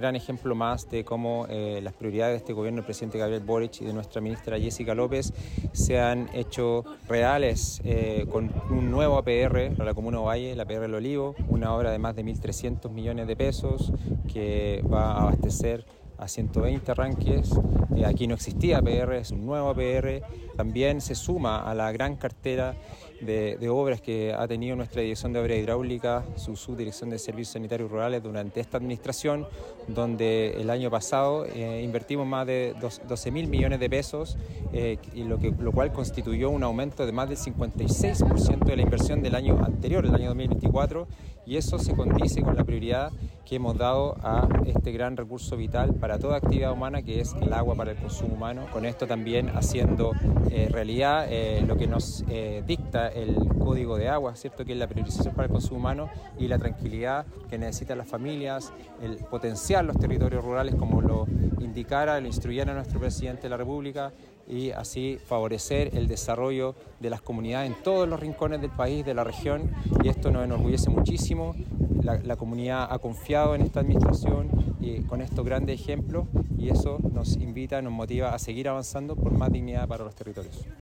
gran ejemplo más de cómo las prioridades de este gobierno del presidente Gabriel Boric y de nuestra ministra Jessica López se han hecho reales con un nuevo APR para la Comuna de Ovalle, la APR El Olivo, una obra de más de 1.300 millones de pesos que va a abastecer a 120 arranques. Aquí no existía APR, es un nuevo APR. También se suma a la gran cartera de obras que ha tenido nuestra Dirección de Obras Hidráulicas, su Subdirección de Servicios Sanitarios Rurales durante esta administración, donde el año pasado invertimos más de 12.000 millones de pesos, lo cual constituyó un aumento de más del 56% de la inversión del año anterior, el año 2024, y eso se condice con la prioridad que hemos dado a este gran recurso vital para toda actividad humana, que es el agua para el consumo humano. Con esto también haciendo realidad lo que nos dicta el Código de Agua, ¿cierto?, que es la priorización para el consumo humano y la tranquilidad que necesitan las familias, el potenciar los territorios rurales como lo indicara, lo instruyera nuestro presidente de la República, y así favorecer el desarrollo de las comunidades en todos los rincones del país, de la región, y esto nos enorgullece muchísimo. La comunidad ha confiado en esta administración y con estos grandes ejemplos, y eso nos invita, nos motiva a seguir avanzando por más dignidad para los territorios.